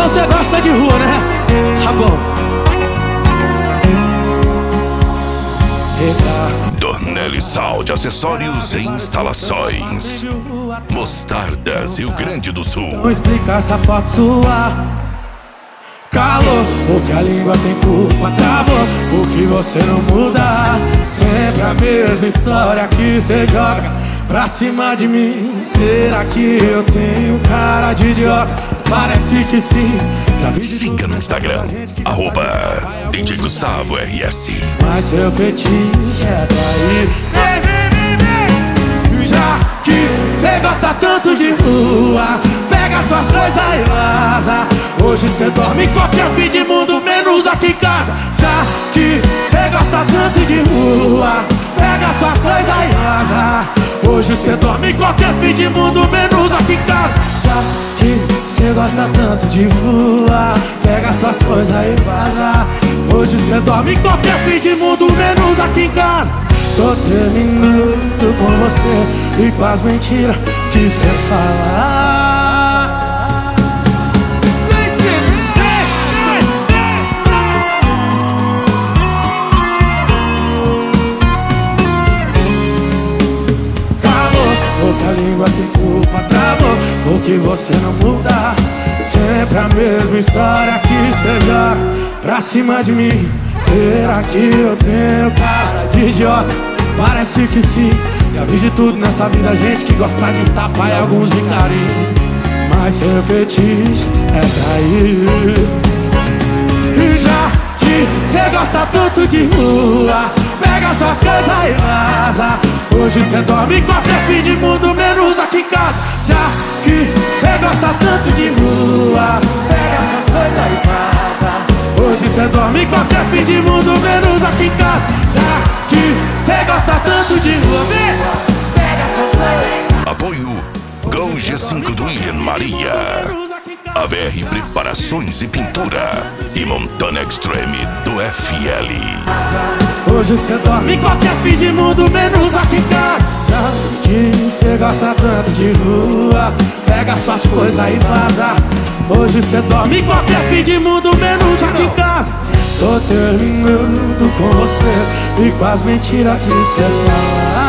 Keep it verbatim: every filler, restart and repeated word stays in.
você gosta de rua, né? Tá bom. Eita. Dornelli Sal de acessórios e instalações. Mostardas, Rio Grande do Sul. Vou explicar essa foto sua. Calor, porque a língua tem culpa. Travou, porque você não muda. Sempre a mesma história que cê joga pra cima de mim. Será que eu tenho cara de idiota? Parece que sim. Siga no Instagram, arroba D J Gustavo R S. Mas seu fetiche é trair. Já que cê gosta tanto de rua, pega suas coisas e vaza. Hoje cê dorme em qualquer fim de mundo, menos aqui em casa. Já que cê gosta tanto de rua, pega suas coisas e vaza. Hoje cê dorme em qualquer fim de mundo, menos aqui em casa. Já que cê gosta tanto de rua, pega suas coisas e vaza. Hoje cê dorme em qualquer fim de mundo, menos aqui em casa. Tô terminando com você e com as mentiras que cê fala. Sente, calor, porque a língua tem culpa. Travou, porque você não muda. Sempre a mesma história que cê joga pra cima de mim. Será que eu tenho cara de idiota? Parece que sim. Já vi de tudo nessa vida, gente que gosta de tapa e alguns de carinho. Mas seu fetiche é trair. E já que cê gosta tanto de rua, pega suas coisas e vaza. Hoje cê dorme em qualquer fim de mundo, menos aqui em casa. Já que cê gosta tanto de rua, pega suas coisas e vaza. Hoje cê dorme em qualquer fim de mundo, menos aqui em casa. Já que cê gosta tanto de rua, pega suas coisas. Apoio Gol G cinco do William Maria, A V R Preparações e Pintura e Montana Extreme do F L. Hoje cê dorme em qualquer fim de mundo, menos aqui em casa. Já que cê gosta tanto de rua, pega suas coisas e vaza. Hoje cê dorme em qualquer fim de mundo, menos aqui em casa. Tô terminando com você e com as mentiras que cê fala.